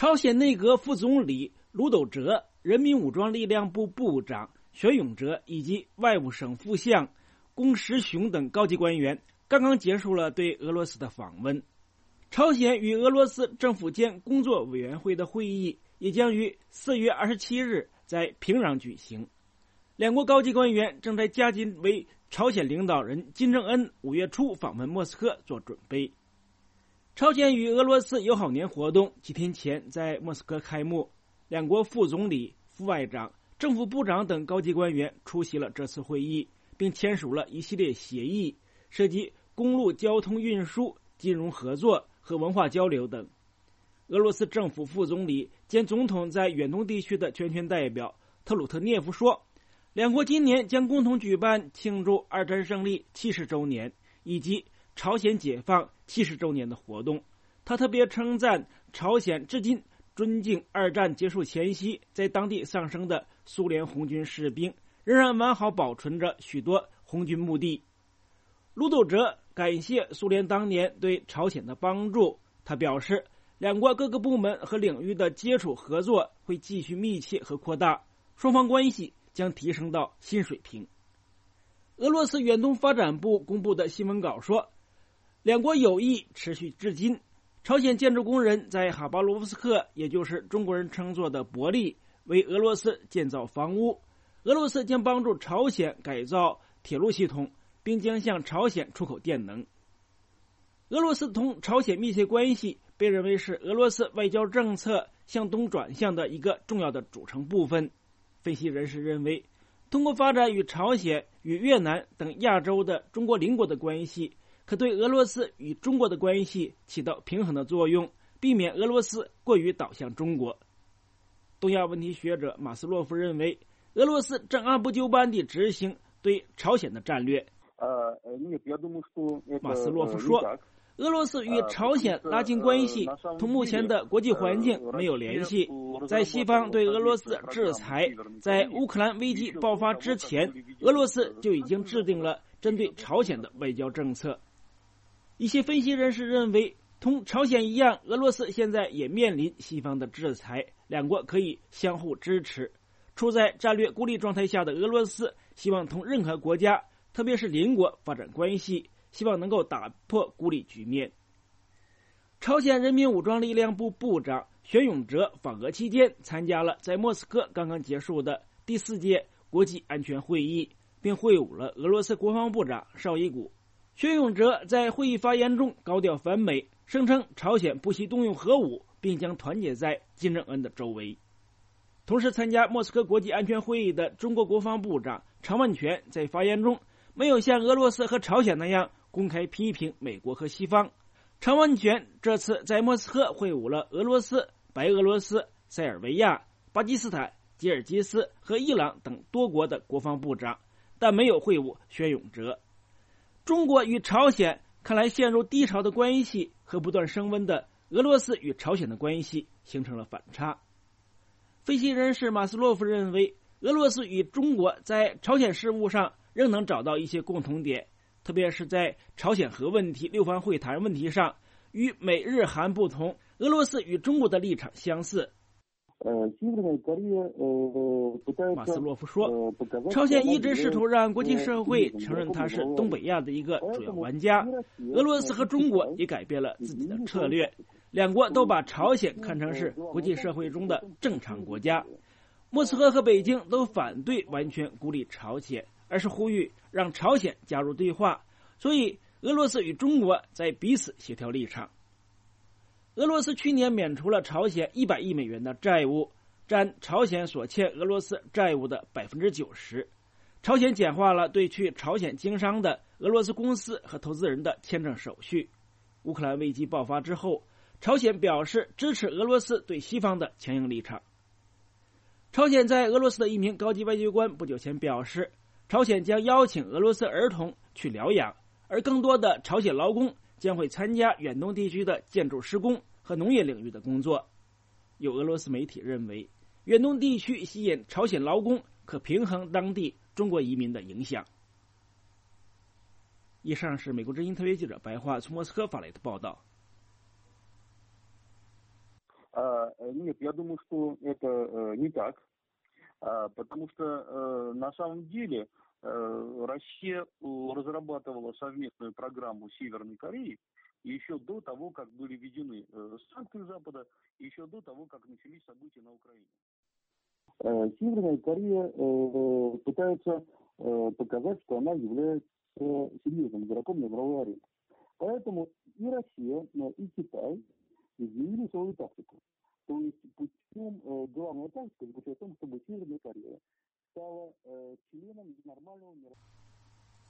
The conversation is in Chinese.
朝鲜内阁副总理卢斗哲、人民武装力量部部长玄永哲以及外务省副相龚时雄等高级官员刚刚结束了对俄罗斯的访问。朝鲜与俄罗斯政府间工作委员会的会议也将于4月27日在平壤举行。两国高级官员正在加紧为朝鲜领导人金正恩5月初访问莫斯科做准备。朝鲜与俄罗斯友好年活动几天前在莫斯科开幕，两国副总理、副外长、政府部长等高级官员出席了这次会议，并签署了一系列协议，涉及公路交通运输、金融合作和文化交流等。俄罗斯政府副总理兼总统在远东地区的全权代表特鲁特涅夫说，两国今年将共同举办庆祝二战胜利70周年以及朝鲜解放70周年的活动。他特别称赞朝鲜至今尊敬二战结束前夕在当地丧生的苏联红军士兵，仍然完好保存着许多红军墓地。卢斗哲感谢苏联当年对朝鲜的帮助，他表示两国各个部门和领域的接触合作会继续密切和扩大，双方关系将提升到新水平。俄罗斯远东发展部公布的新闻稿说，两国友谊持续至今。朝鲜建筑工人在哈巴罗夫斯克，也就是中国人称作的伯利，为俄罗斯建造房屋。俄罗斯将帮助朝鲜改造铁路系统，并将向朝鲜出口电能。俄罗斯同朝鲜密切关系被认为是俄罗斯外交政策向东转向的一个重要的组成部分。分析人士认为，通过发展与朝鲜、与越南等亚洲的中国邻国的关系，可对俄罗斯与中国的关系起到平衡的作用，避免俄罗斯过于倒向中国。东亚问题学者马斯洛夫认为，俄罗斯正按部就班地执行对朝鲜的战略。马斯洛夫说，俄罗斯与朝鲜拉近关系同目前的国际环境没有联系。在西方对俄罗斯制裁在乌克兰危机爆发之前，俄罗斯就已经制定了针对朝鲜的外交政策。一些分析人士认为，同朝鲜一样，俄罗斯现在也面临西方的制裁，两国可以相互支持。处在战略孤立状态下的俄罗斯希望同任何国家，特别是邻国发展关系，希望能够打破孤立局面。朝鲜人民武装力量部部长玄永哲访俄期间参加了在莫斯科刚刚结束的第4届国际安全会议，并会晤了俄罗斯国防部长绍伊古。玄永哲在会议发言中高调反美，声称朝鲜不惜动用核武，并将团结在金正恩的周围。同时参加莫斯科国际安全会议的中国国防部长常万全在发言中没有像俄罗斯和朝鲜那样公开批评美国和西方。常万全这次在莫斯科会晤了俄罗斯、白俄罗斯、塞尔维亚、巴基斯坦、吉尔吉斯和伊朗等多国的国防部长，但没有会晤玄永哲。中国与朝鲜看来陷入低潮的关系和不断升温的俄罗斯与朝鲜的关系形成了反差。分析人士马斯洛夫认为，俄罗斯与中国在朝鲜事务上仍能找到一些共同点，特别是在朝鲜核问题6方会谈问题上，与美日韩不同，俄罗斯与中国的立场相似。马斯洛夫说，朝鲜一直试图让国际社会承认它是东北亚的一个主要玩家，俄罗斯和中国也改变了自己的策略，两国都把朝鲜看成是国际社会中的正常国家。莫斯科和北京都反对完全孤立朝鲜，而是呼吁让朝鲜加入对话，所以俄罗斯与中国在彼此协调立场。俄罗斯去年免除了朝鲜100亿美元的债务，占朝鲜所欠俄罗斯债务的 90%。朝鲜简化了对去朝鲜经商的俄罗斯公司和投资人的签证手续。乌克兰危机爆发之后，朝鲜表示支持俄罗斯对西方的强硬立场。朝鲜在俄罗斯的一名高级外交官不久前表示，朝鲜将邀请俄罗斯儿童去疗养，而更多的朝鲜劳工将会参加远东地区的建筑施工和农业领域的工作。有俄罗斯媒体认为，远东地区吸引朝鲜劳工可平衡当地中国移民的影响。以上是美国之音特约记者白桦从莫斯科发来的报道。 Нет, я думаю, что это не так, потому что на самом деле Россия разрабатывала совместную программу с Северной Кореей еще до того, как были введены санкции Запада, еще до того, как начались события на Украине. Северная Корея пытается показать, что она является серьезным игроком на мировой арене. Поэтому и Россия, и Китай изменили свою тактику. То есть путем главная тактика заключается в том, чтобы Северная